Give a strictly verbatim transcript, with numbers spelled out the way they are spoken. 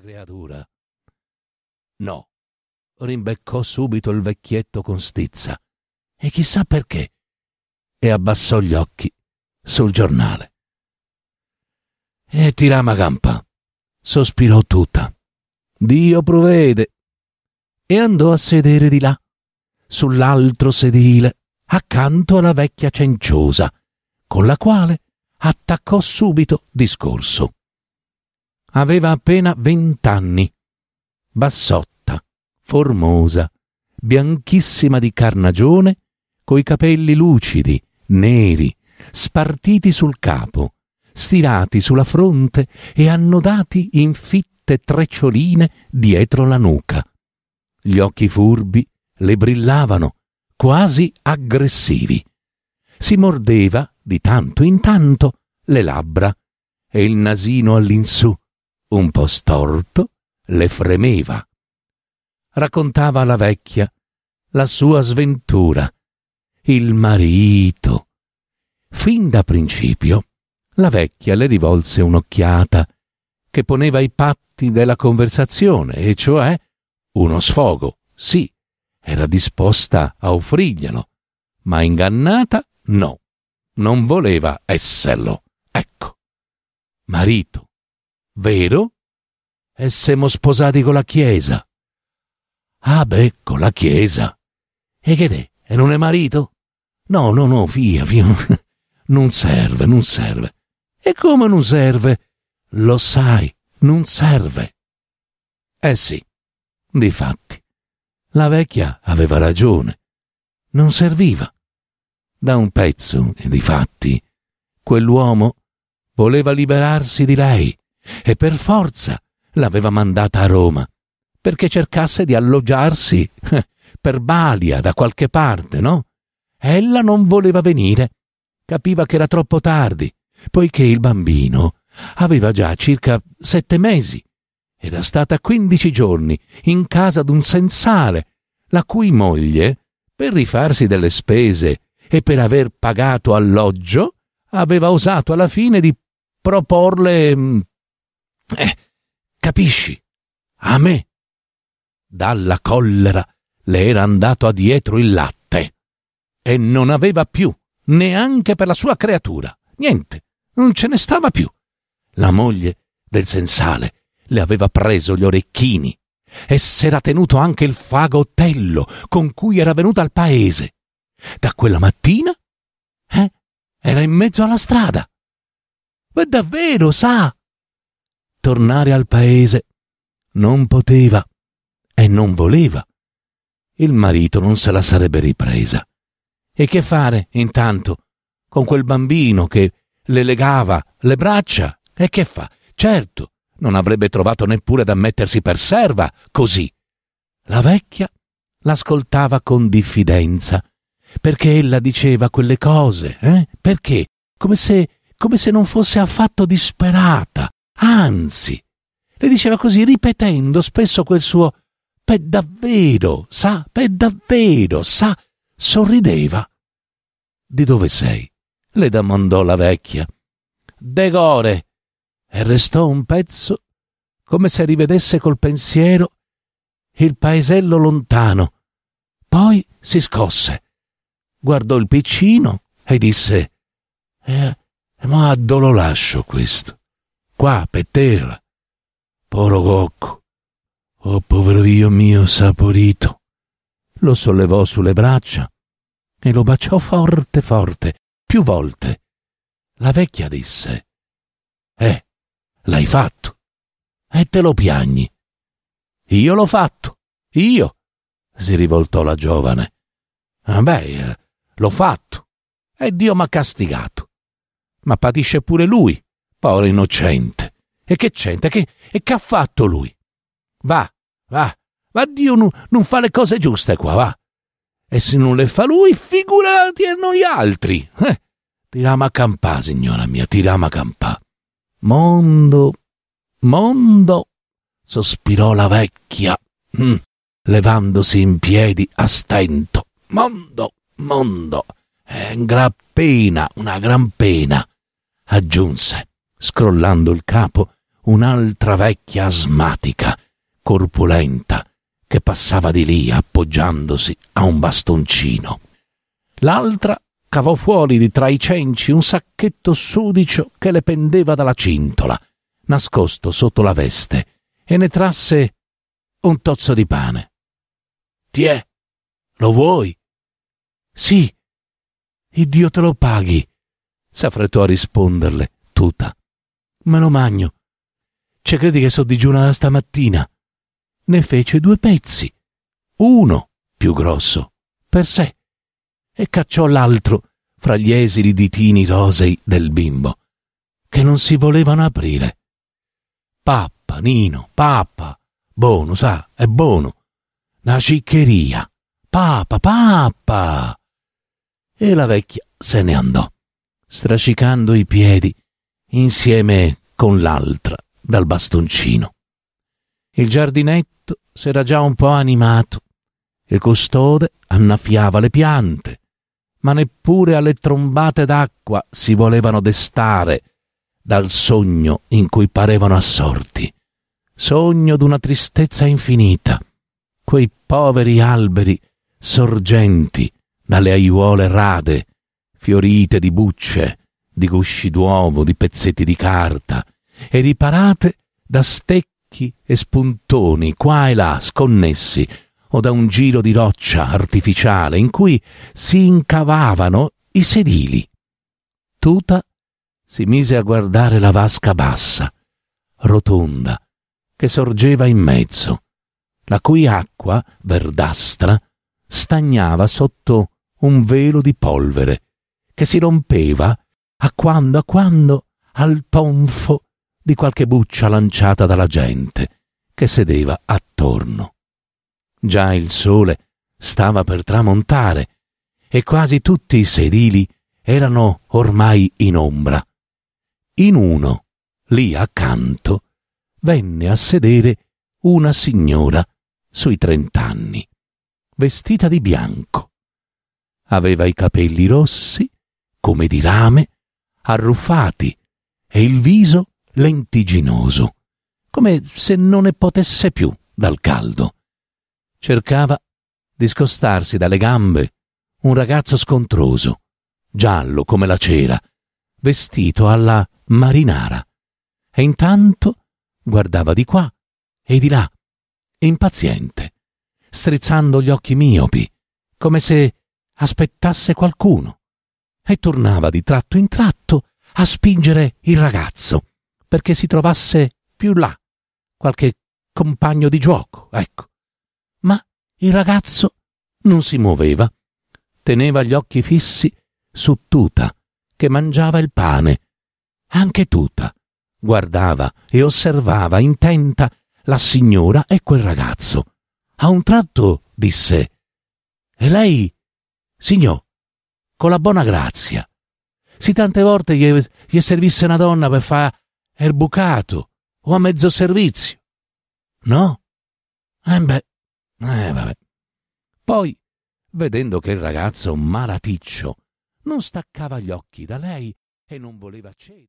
creatura. No, rimbeccò subito il vecchietto con stizza, e chissà perché, e abbassò gli occhi sul giornale. E Tiramacampa, sospirò tutta. Dio provvede. E andò a sedere di là, sull'altro sedile, accanto alla vecchia cenciosa, con la quale attaccò subito discorso. Aveva appena vent'anni, bassotta, formosa, bianchissima di carnagione, coi capelli lucidi, neri, spartiti sul capo, stirati sulla fronte e annodati in fitte treccioline dietro la nuca. Gli occhi furbi le brillavano, quasi aggressivi. Si mordeva, di tanto in tanto, le labbra e il nasino all'insù, un po' storto, le fremeva. Raccontava alla vecchia la sua sventura, il marito. Fin da principio la vecchia le rivolse un'occhiata che poneva i patti della conversazione, e cioè uno sfogo, sì, era disposta a offrirglielo, ma ingannata no, non voleva esserlo. Ecco, marito, vero? E siamo sposati con la Chiesa. Ah beh, con la Chiesa. E che è? E non è marito? No, no, no, via, via. Non serve, non serve. E come non serve? Lo sai, non serve. Eh sì, difatti, la vecchia aveva ragione. Non serviva. Da un pezzo, difatti, quell'uomo voleva liberarsi di lei e per forza l'aveva mandata a Roma perché cercasse di alloggiarsi per balia da qualche parte, no? Ella non voleva venire. Capiva che era troppo tardi, poiché il bambino aveva già circa sette mesi. Era stata quindici giorni in casa d'un sensale, la cui moglie, per rifarsi delle spese e per aver pagato alloggio, aveva osato alla fine di proporle... Eh, capisci? A me. Dalla collera le era andato adietro il latte e non aveva più, neanche per la sua creatura. Niente, non ce ne stava più. La moglie del sensale le aveva preso gli orecchini e s'era tenuto anche il fagottello con cui era venuta al paese. Da quella mattina, eh, era in mezzo alla strada. Ma davvero, sa? Tornare al paese non poteva e non voleva. Il marito non se la sarebbe ripresa. E che fare, intanto, con quel bambino che le legava le braccia? E che fa? Certo, non avrebbe trovato neppure da mettersi per serva, così. La vecchia l'ascoltava con diffidenza, perché ella diceva quelle cose, eh? Perché? Come se, come se non fosse affatto disperata, anzi, le diceva così ripetendo spesso quel suo «per davvero, sa, per davvero, sa», sorrideva. «Di dove sei?» le domandò la vecchia. «De Gore», e restò un pezzo come se rivedesse col pensiero il paesello lontano. Poi si scosse, guardò il piccino e disse eh, «Ma dove lo lascio questo? Qua, per terra. Povero cocco. Oh, povero io mio saporito». Lo sollevò sulle braccia e lo baciò forte forte, più volte. La vecchia disse «Eh, l'hai fatto e te lo piagni». «Io l'ho fatto, io», si rivoltò la giovane. «Ah beh, l'ho fatto e Dio m'ha castigato. Ma patisce pure lui, povero innocente. E che c'entra? Che, e che ha fatto lui? Va, va, va, Dio non, non fa le cose giuste qua, va. E se non le fa lui, figurati a noi altri. Eh, Tiramacampa, signora mia, Tiramacampa. Mondo, mondo», sospirò la vecchia, mm, levandosi in piedi a stento. «Mondo, mondo, è una gran pena, una gran pena», aggiunse, scrollando il capo un'altra vecchia asmatica, corpulenta, che passava di lì appoggiandosi a un bastoncino. L'altra cavò fuori di tra i cenci un sacchetto sudicio che le pendeva dalla cintola, nascosto sotto la veste, e ne trasse un tozzo di pane. «Tiè, lo vuoi?» «Sì, Iddio te lo paghi», s'affrettò a risponderle Tuta. «Me lo magno. Ce credi che so digiuna da stamattina?» Ne fece due pezzi, uno più grosso per sé, e cacciò l'altro fra gli esili ditini rosei del bimbo, che non si volevano aprire. «Pappa, Nino, pappa, buono, sa, è buono, una ciccheria, papà, pappa!» E la vecchia se ne andò, strascicando i piedi insieme con l'altra dal bastoncino. Il giardinetto s'era già un po' animato. Il custode annaffiava le piante, ma neppure alle trombate d'acqua si volevano destare dal sogno in cui parevano assorti, sogno d'una tristezza infinita. Quei poveri alberi sorgenti dalle aiuole rade, fiorite di bucce, di gusci d'uovo, di pezzetti di carta, e riparate da stecchi e spuntoni qua e là sconnessi, o da un giro di roccia artificiale in cui si incavavano i sedili. Tuta si mise a guardare la vasca bassa, rotonda, che sorgeva in mezzo, la cui acqua verdastra stagnava sotto un velo di polvere che si rompeva a quando a quando al tonfo di qualche buccia lanciata dalla gente che sedeva attorno. Già il sole stava per tramontare e quasi tutti i sedili erano ormai in ombra. In uno, lì accanto, venne a sedere una signora sui trent'anni, vestita di bianco. Aveva i capelli rossi, come di rame, arruffati, e il viso lentiginoso, come se non ne potesse più dal caldo. Cercava di scostarsi dalle gambe un ragazzo scontroso, giallo come la cera, vestito alla marinara, e intanto guardava di qua e di là, impaziente, strizzando gli occhi miopi, come se aspettasse qualcuno, e tornava di tratto in tratto a spingere il ragazzo perché si trovasse più là qualche compagno di gioco, ecco. Ma il ragazzo non si muoveva, teneva gli occhi fissi su Tuta, che mangiava il pane. Anche Tuta guardava e osservava intenta la signora e quel ragazzo. A un tratto disse: «E lei, signor, con la buona grazia, si tante volte gli, gli servisse una donna per fare il bucato o a mezzo servizio, no?» Eh beh, eh vabbè. Poi, vedendo che il ragazzo malaticcio non staccava gli occhi da lei e non voleva cedere,